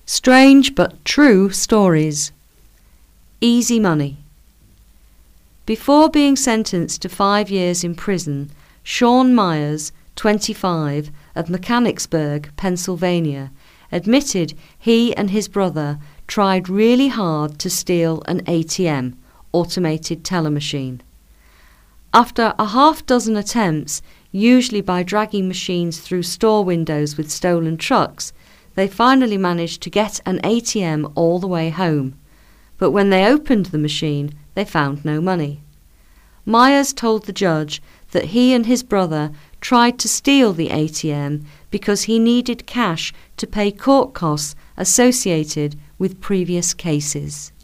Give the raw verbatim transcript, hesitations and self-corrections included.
Strange but true stories. Easy money. Before being sentenced to five years in prison, Sean Myers, twenty-five, of Mechanicsburg, Pennsylvania, admitted he and his brother tried really hard to steal an A T M, automated teller machine. After a half dozen attempts, usually by dragging machines through store windows with stolen trucks, they finally managed to get an A T M all the way home. But when they opened the machine, they found no money. Myers told the judge that he and his brother tried to steal the A T M because he needed cash to pay court costs associated with previous cases.